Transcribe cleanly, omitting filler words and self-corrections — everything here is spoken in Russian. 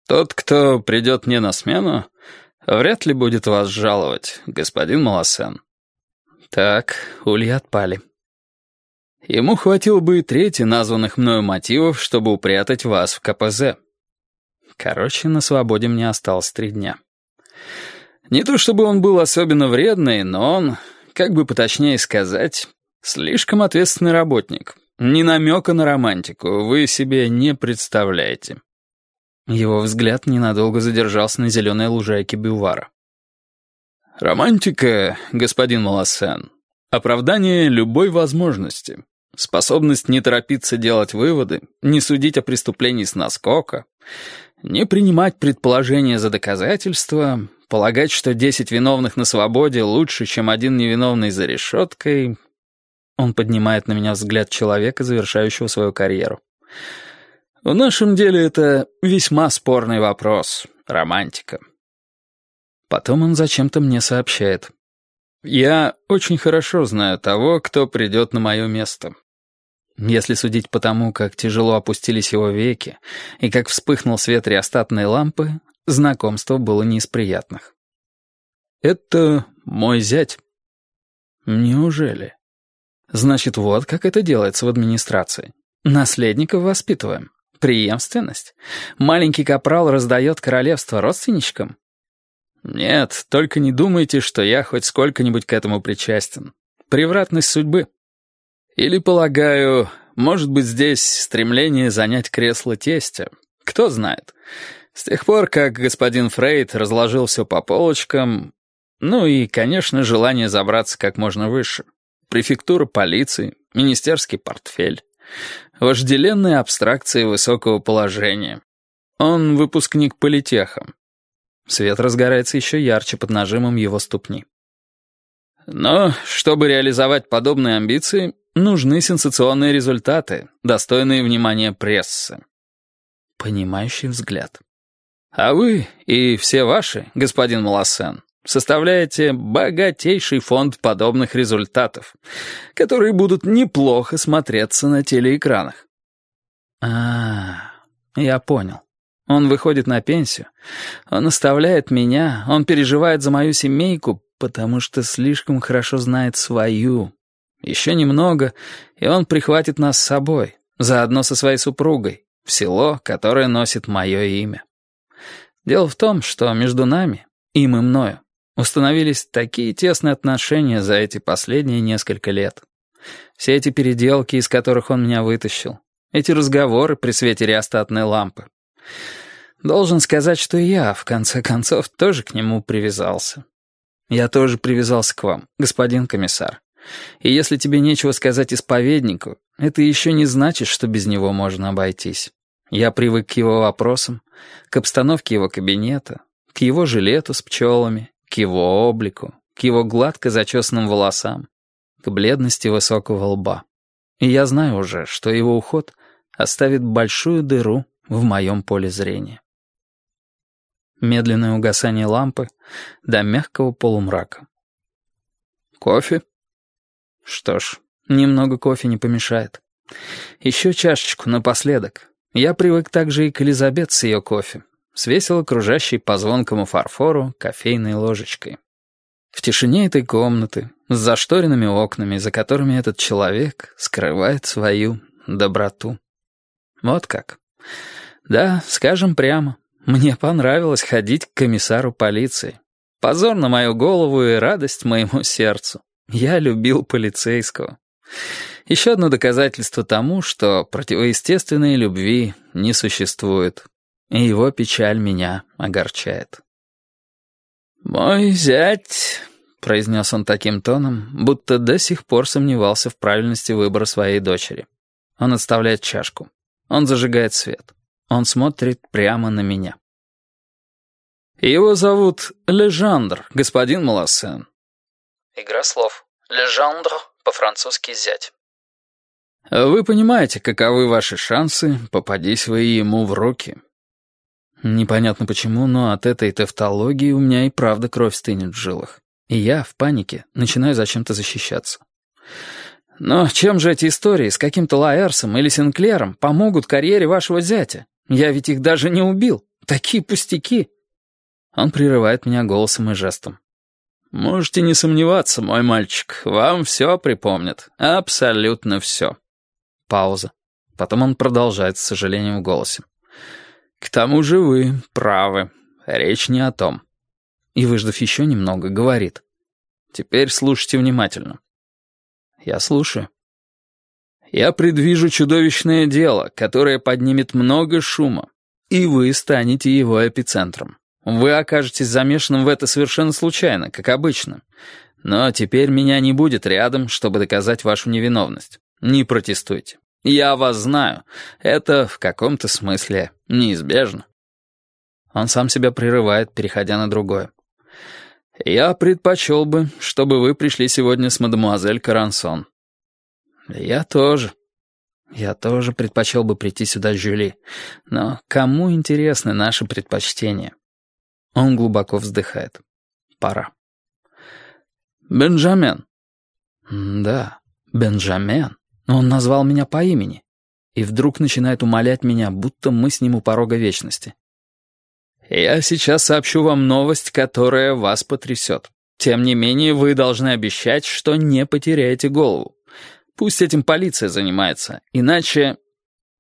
Тот, кто придет мне на смену, вряд ли будет вас жаловать, господин Малосен. Так, ульи отпали. Ему хватило бы и трети названных мною мотивов, чтобы упрятать вас в КПЗ. Короче, на свободе мне осталось 3 дня. Не то чтобы он был особенно вредный, но он, как бы поточнее сказать, слишком ответственный работник. Ни намека на романтику вы себе не представляете. Его взгляд ненадолго задержался на зеленой лужайке бювара. Романтика, господин Малосен, оправдание любой возможности, способность не торопиться делать выводы, не судить о преступлении с наскока, не принимать предположения за доказательства, полагать, что 10 виновных на свободе лучше, чем 1 невиновный за решеткой. Он поднимает на меня взгляд человека, завершающего свою карьеру. В нашем деле это весьма спорный вопрос, романтика. Потом он зачем-то мне сообщает. Я очень хорошо знаю того, кто придет на мое место. Если судить по тому, как тяжело опустились его веки и как вспыхнул свет реостатной лампы, знакомство было не из приятных. Это мой зять. Неужели? Значит, вот как это делается в администрации. Наследников воспитываем. Преемственность. Маленький капрал раздает королевство родственничкам. Нет, только не думайте, что я хоть сколько-нибудь к этому причастен. Превратность судьбы. Или, полагаю, может быть, здесь стремление занять кресло тестя. Кто знает. С тех пор, как господин Фрейд разложил все по полочкам, ну и, конечно, желание забраться как можно выше. Префектура полиции, министерский портфель. Вожделенные абстракции высокого положения. Он выпускник политеха. Свет разгорается еще ярче под нажимом его ступни. Но, чтобы реализовать подобные амбиции, нужны сенсационные результаты, достойные внимания прессы. Понимающий взгляд. А вы и все ваши, господин Малосен, составляете богатейший фонд подобных результатов, которые будут неплохо смотреться на телеэкранах. Я понял. Он выходит на пенсию, он оставляет меня, он переживает за мою семейку, потому что слишком хорошо знает свою. Еще немного, и он прихватит нас с собой, заодно со своей супругой, в село, которое носит мое имя. Дело в том, что между нами, им и мною, установились такие тесные отношения за эти последние несколько лет. Все эти переделки, из которых он меня вытащил, эти разговоры при свете реостатной лампы. Должен сказать, что я, в конце концов, тоже к нему привязался. Я тоже привязался к вам, господин комиссар. И если тебе нечего сказать исповеднику, это еще не значит, что без него можно обойтись. Я привык к его вопросам, к обстановке его кабинета, к его жилету с пчелами, к его облику, к его гладко зачесанным волосам, к бледности высокого лба. И я знаю уже, что его уход оставит большую дыру в моем поле зрения. Медленное угасание лампы до мягкого полумрака. Кофе? Что ж, немного кофе не помешает. Еще чашечку напоследок. Я привык также и к Элизабет с ее кофе, с весело кружащей по звонкому фарфору кофейной ложечкой. В тишине этой комнаты, с зашторенными окнами, за которыми этот человек скрывает свою доброту. Вот как. Да, скажем прямо, мне понравилось ходить к комиссару полиции. Позор на мою голову и радость моему сердцу. Я любил полицейского. Еще одно доказательство тому, что противоестественной любви не существует. И его печаль меня огорчает. «Мой зять», — произнес он таким тоном, будто до сих пор сомневался в правильности выбора своей дочери. Он отставляет чашку. Он зажигает свет. Он смотрит прямо на меня. «Его зовут Лежандр, господин Малосен». Игра слов. Лежандр, по-французски «зять». «Вы понимаете, каковы ваши шансы, попадись вы ему в руки». Непонятно почему, но от этой тавтологии у меня и правда кровь стынет в жилах. И я, в панике, начинаю зачем-то защищаться. «Но чем же эти истории с каким-то Лаэрсом или Синклером помогут карьере вашего зятя? Я ведь их даже не убил. Такие пустяки!» Он прерывает меня голосом и жестом. «Можете не сомневаться, мой мальчик, вам все припомнят. Абсолютно все». Пауза. Потом он продолжает с сожалением в голосе. «К тому же вы правы. Речь не о том». И, выждав еще немного, говорит. «Теперь слушайте внимательно». Я слушаю. «Я предвижу чудовищное дело, которое поднимет много шума, и вы станете его эпицентром. Вы окажетесь замешанным в это совершенно случайно, как обычно. Но теперь меня не будет рядом, чтобы доказать вашу невиновность. Не протестуйте. Я вас знаю. Это в каком-то смысле неизбежно». Он сам себя прерывает, переходя на другое. «Я предпочел бы, чтобы вы пришли сегодня с мадемуазель Карансон». Я тоже предпочел бы прийти сюда с Жюли. Но кому интересны наши предпочтения?» Он глубоко вздыхает. «Пора». «Бенджамен». «Да, Бенджамен. Он назвал меня по имени. И вдруг начинает умолять меня, будто мы с ним у порога вечности. «Я сейчас сообщу вам новость, которая вас потрясет. Тем не менее, вы должны обещать, что не потеряете голову. Пусть этим полиция занимается, иначе...»